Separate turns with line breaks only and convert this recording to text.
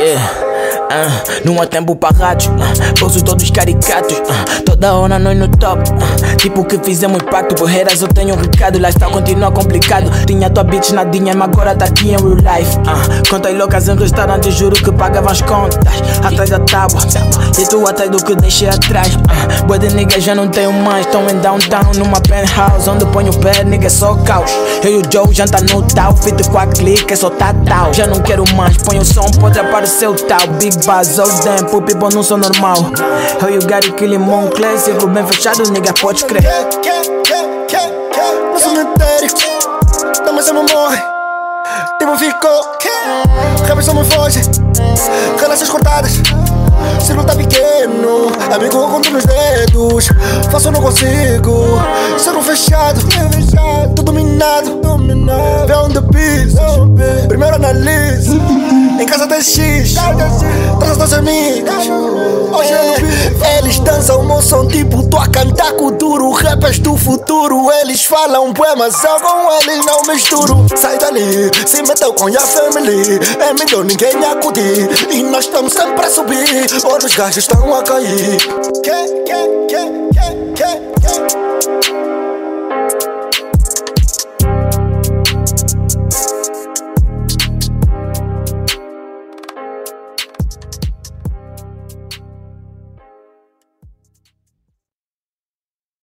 Não há tempo para rádios, bolsos todos caricatos, toda hora nós no top, tipo que fizemos pacto. Borreiras eu tenho um recado, lá está, continua complicado. Tinha tua bitch nadinha, mas agora tá aqui em real life. Contas loucas em restaurante, juro que pagavam as contas. Atrás da tábua, e tu atrás do que deixei atrás. Boa de niggas já não tenho mais, estão em downtown, numa penthouse, onde ponho o pé, nigga é só caos. Eu e o Joe janta no tal, fit com a clique, é só tal. Já não quero mais, põe o som, pode aparecer o tal. Big Buzz, all them, pro people não sou normal. How you got it, killing Moncler, ciclo bem fechado, nigga, pode crer.
No cemitério, não, mas eu não morre. Tipo ficou, rappers só me foge. Relações cortadas, círculo tá pequeno. Amigo, conto nos dedos. Faço, não consigo. Círculo fechado, tudo minado. Vê onde piso, primeiro analise. Em casa tem X, traz as tuas amigas. Hoje eu não vi. Eles dançam o meu som tipo tô a cantar com duro. Rappers do futuro, eles falam poemas, eu com eles não misturo. Sai dali, se meteu com a family. É melhor ninguém acudir. E nós estamos sempre a subir, ou os gajos estão a cair.